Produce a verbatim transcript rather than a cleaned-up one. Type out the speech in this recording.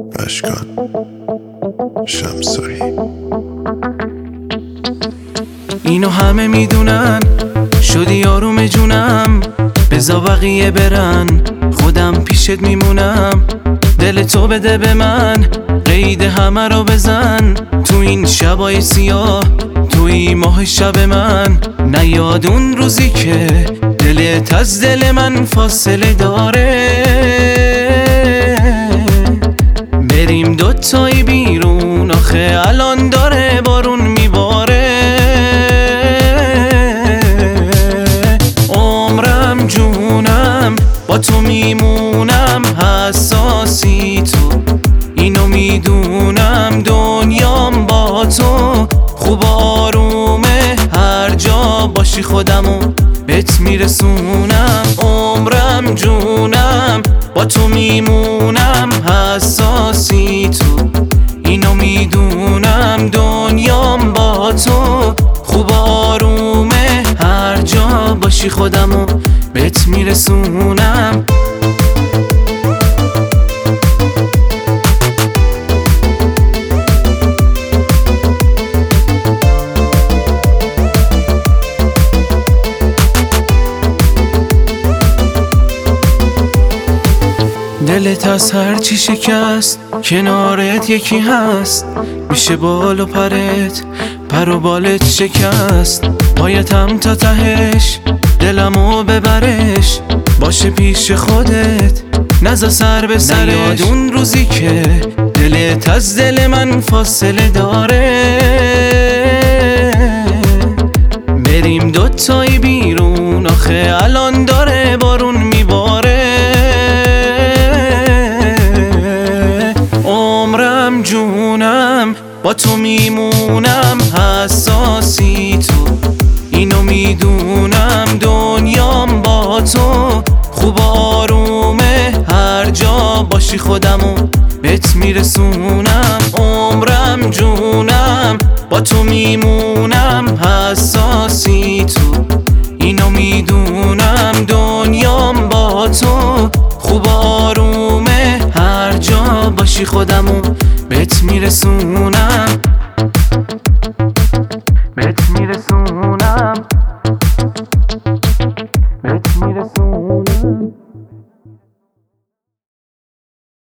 اشکان شمسایی. اینو همه میدونن، شدی آروم جونم، بزا بقیه برن، خودم پیشت میمونم. دل تو بده به من، قید همه رو بزن، تو این شبای سیاه، توی ماه شب من. نیاد اون روزی که دلت از دل من فاصله داره، بریم دوتایی بیرون، آخه الان داره بارون میباره. عمرم جونم با تو میمونم، حساسی تو اینو میدونم، دنیام با تو خوب آرومه، هر جا باشی خودمو بهت میرسونم. عمرم جونم با تو میمونم، حساسی تو اینو میدونم، دنیام با تو خوب آرومه، هر جا باشی خودمو بهت میرسونم. دلت از هر چی شکست، کنارت یکی هست، میشه بال و پرت، پر و بالت شکست. پایتم تا تهش، دلمو ببرش، باشه پیش خودت، نزا سر به سرش. نیاد اون روزی که دلت از دل من فاصله داره، بریم دوتایی بیرون، آخه الان داره بارون میباره. عمرم جونم با تو میمونم، حساسی تو اینو میدونم، دنیام با تو خوب آرومه، هر جا باشی خودمو بهت میرسونم. عمرم جونم با تو میمونم، حساسی تو اینو میدونم، دنیام با تو خوب آرومه، هر جا باشی خودمو بهت میرسونم.